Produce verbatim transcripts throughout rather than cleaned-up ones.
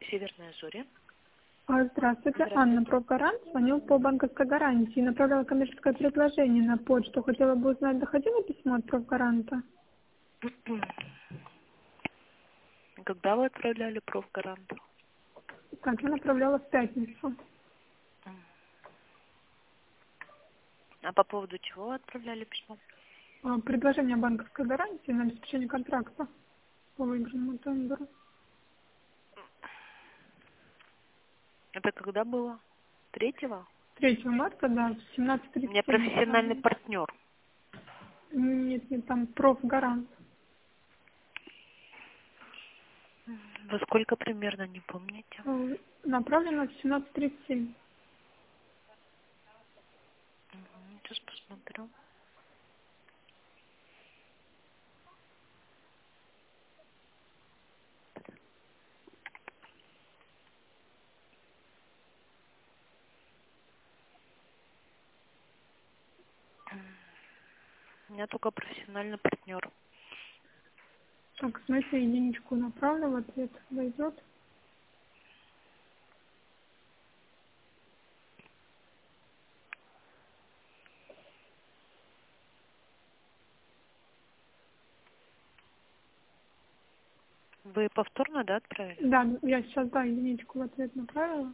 Северные Зори. А, Здравствуйте, Здравствуйте. Анна, профгарант. Звоню по банковской гарантии. Направляла коммерческое предложение на почту. Хотела бы узнать, доходило письмо от профгаранта? Когда вы отправляли профгаранта? Так, я направляла в пятницу. А по поводу чего вы отправляли письмо? А, Предложение банковской гарантии на обеспечение контракта по выигранному тендеру. Это когда было? Третьего? третьего марта, да, в семнадцать У меня тридцать семь профессиональный направлено. партнер. Нет, нет, там профгарант. Во сколько примерно, не помните? Э, Направлено в семнадцать тридцать семь. Мгм, сейчас посмотрю. У меня только профессиональный партнер. Так, в смысле, единичку направлю, в ответ дойдет. Вы повторно, да, отправили? Да, я сейчас, да, единичку в ответ направила.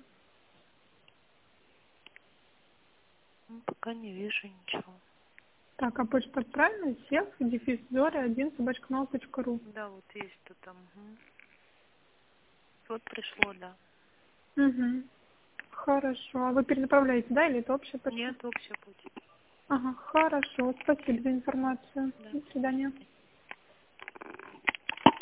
Ну, пока не вижу ничего. Так, а почта правильно? Сев, дефис Зори, один, собачка мал точка ру. Да, вот есть тут там. Угу. Вот пришло, да. Угу. Хорошо. А вы перенаправляете, да, или это общая почта? Нет, общая будет. Ага, хорошо. Спасибо за информацию. Да. До свидания.